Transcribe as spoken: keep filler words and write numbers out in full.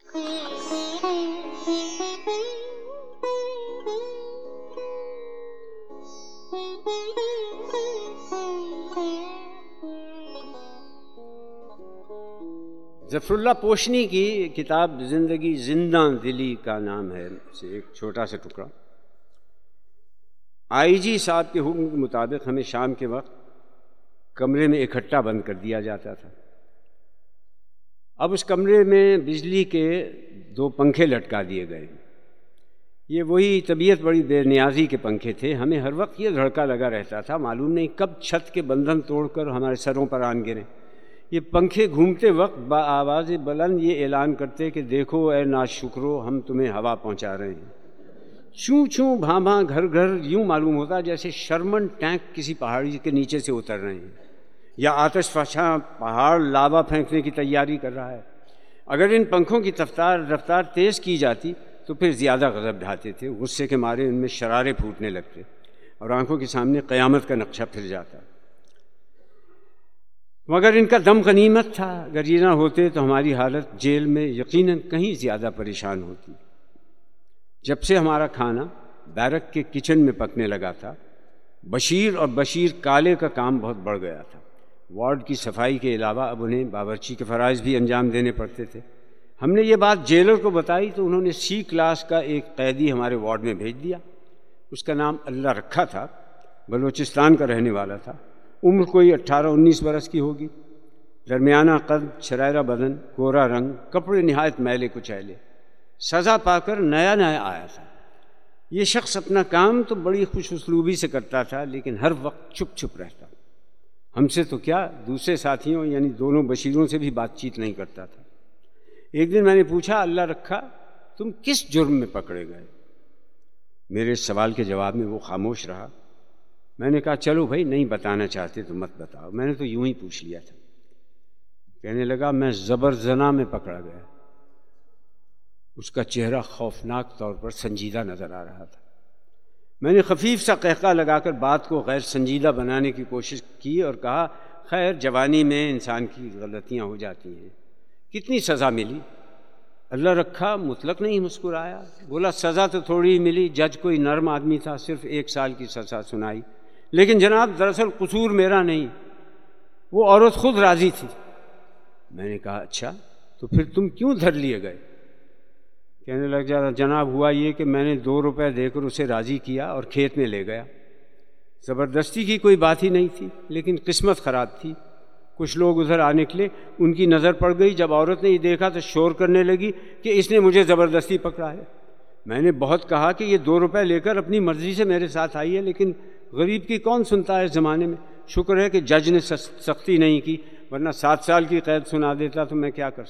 ظفر اللہ پوشنی کی کتاب زندگی زندہ دلی کا نام ہے سے ایک چھوٹا سا ٹکڑا. آئی جی صاحب کے حکم کے مطابق ہمیں شام کے وقت کمرے میں اکٹھا بند کر دیا جاتا تھا. اب اس کمرے میں بجلی کے دو پنکھے لٹکا دیے گئے. یہ وہی طبیعت بڑی بے نیازی کے پنکھے تھے. ہمیں ہر وقت یہ دھڑکا لگا رہتا تھا، معلوم نہیں کب چھت کے بندھن توڑ کر ہمارے سروں پر آن گریں. یہ پنکھے گھومتے وقت با آواز بلند یہ اعلان کرتے کہ دیکھو اے ناشکرو، ہم تمہیں ہوا پہنچا رہے ہیں. چوں چوں بھاں بھاں گھر گھر یوں معلوم ہوتا جیسے شرمن ٹینک کسی پہاڑی کے نیچے سے اتر رہے ہیں، یا آتش فشاں پہاڑ لاوا پھینکنے کی تیاری کر رہا ہے. اگر ان پنکھوں کی رفتار رفتار تیز کی جاتی تو پھر زیادہ غضب ڈھاتے تھے. غصے کے مارے ان میں شرارے پھوٹنے لگتے اور آنکھوں کے سامنے قیامت کا نقشہ پھر جاتا. مگر ان کا دم غنیمت تھا. اگر یہ نہ ہوتے تو ہماری حالت جیل میں یقیناً کہیں زیادہ پریشان ہوتی. جب سے ہمارا کھانا بیرک کے کچن میں پکنے لگا تھا، بشیر اور بشیر کالے کا کام بہت بڑھ گیا تھا. وارڈ کی صفائی کے علاوہ اب انہیں باورچی کے فرائض بھی انجام دینے پڑتے تھے. ہم نے یہ بات جیلر کو بتائی تو انہوں نے سی کلاس کا ایک قیدی ہمارے وارڈ میں بھیج دیا. اس کا نام اللہ رکھا تھا، بلوچستان کا رہنے والا تھا. عمر کوئی اٹھارہ انیس برس کی ہوگی. درمیانہ قد، شرائرہ بدن، گورا رنگ، کپڑے نہایت میلے کچیلے. سزا پا کر نیا نیا آیا تھا. یہ شخص اپنا کام تو بڑی خوش اسلوبی سے کرتا تھا، لیکن ہر وقت چھپ چھپ رہتا. ہم سے تو کیا، دوسرے ساتھیوں یعنی دونوں بشیروں سے بھی بات چیت نہیں کرتا تھا. ایک دن میں نے پوچھا، اللہ رکھا تم کس جرم میں پکڑے گئے؟ میرے اس سوال کے جواب میں وہ خاموش رہا. میں نے کہا چلو بھائی، نہیں بتانا چاہتے تو مت بتاؤ، میں نے تو یوں ہی پوچھ لیا تھا. کہنے لگا میں زبر زنا میں پکڑا گیا. اس کا چہرہ خوفناک طور پر سنجیدہ نظر آ رہا تھا. میں نے خفیف سا قہقہ لگا کر بات کو غیر سنجیدہ بنانے کی کوشش کی اور کہا خیر جوانی میں انسان کی غلطیاں ہو جاتی ہیں، کتنی سزا ملی؟ اللہ رکھا مطلق نہیں مسکرایا. بولا سزا تو تھوڑی ہی ملی، جج کوئی نرم آدمی تھا، صرف ایک سال کی سزا سنائی. لیکن جناب دراصل قصور میرا نہیں، وہ عورت خود راضی تھی. میں نے کہا اچھا تو پھر تم کیوں دھر لیے گئے؟ کہنے لگ جا جناب ہوا یہ کہ میں نے دو روپے دے کر اسے راضی کیا اور کھیت میں لے گیا. زبردستی کی کوئی بات ہی نہیں تھی، لیکن قسمت خراب تھی. کچھ لوگ ادھر آ نکلے، ان کی نظر پڑ گئی. جب عورت نے یہ دیکھا تو شور کرنے لگی کہ اس نے مجھے زبردستی پکڑا ہے. میں نے بہت کہا کہ یہ دو روپے لے کر اپنی مرضی سے میرے ساتھ آئی ہے، لیکن غریب کی کون سنتا ہے اس زمانے میں. شکر ہے کہ جج نے سختی نہیں کی، ورنہ سات سال کی قید سنا دیتا تو میں کیا کر